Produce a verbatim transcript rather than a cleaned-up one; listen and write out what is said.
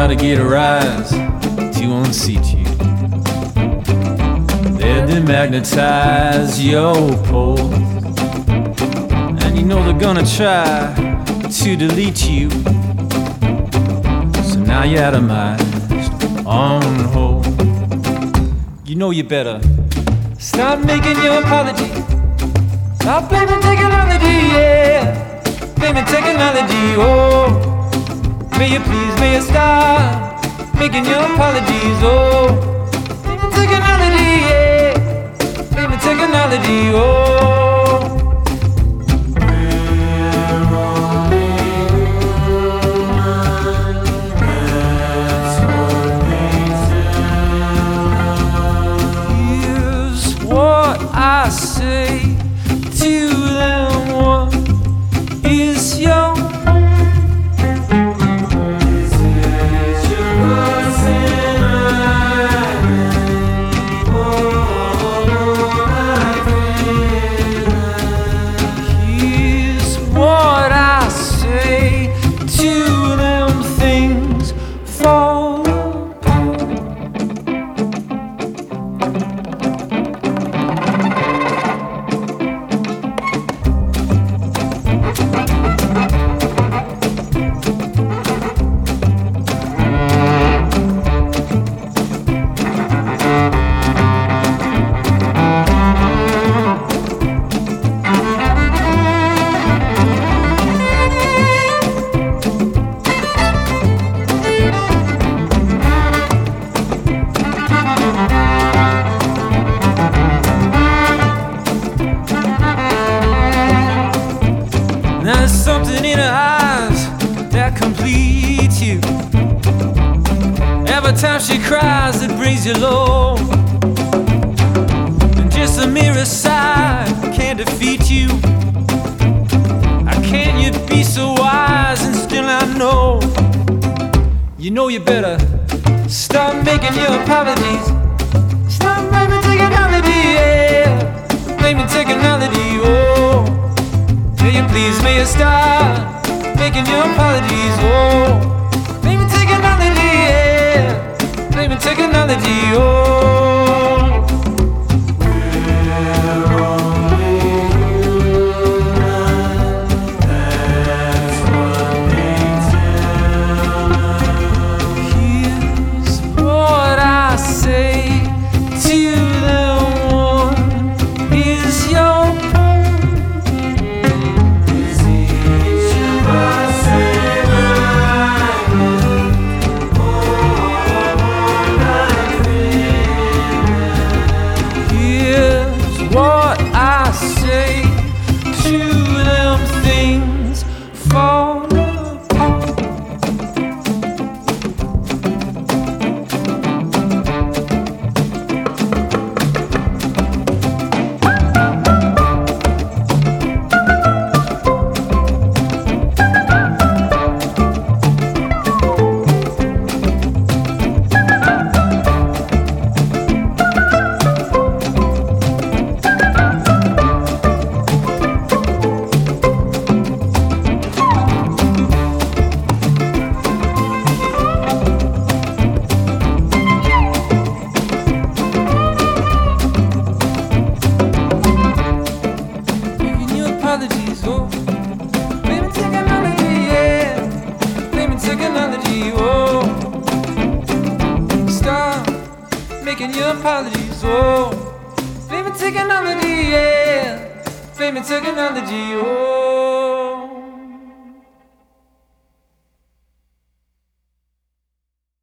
try to get a rise to unseat you. They'll demagnetize your pole, and you know they're gonna try to delete you. So now you're atomized on hold. You know you better stop making your apology. Stop blaming technology, yeah. Blaming technology, oh. May you please, may you stop making your apologies, oh. Blaming technology, yeah. Blaming technology, oh. I say to them, what is your Is it your person oh, my friend? Here's what I say to them, things fall apart. There's something in her eyes that completes you. Every time she cries, it brings you low. And just a mere side can't defeat you. How can you be so wise and still not know? You know you better stop making your apologies. Stop blaming technology, yeah. Blaming technology, oh. May you please, may you stop making your apologies, oh. Blaming technology, yeah. Blaming technology, oh. We're only human, that's what they tell us. Here's what I say to them, what is your what I say to them, things fall apart. Apologies, oh. Blaming technology, yeah. Blaming technology, oh. Stop making your apologies, oh. Blaming technology, yeah. Blaming technology, oh.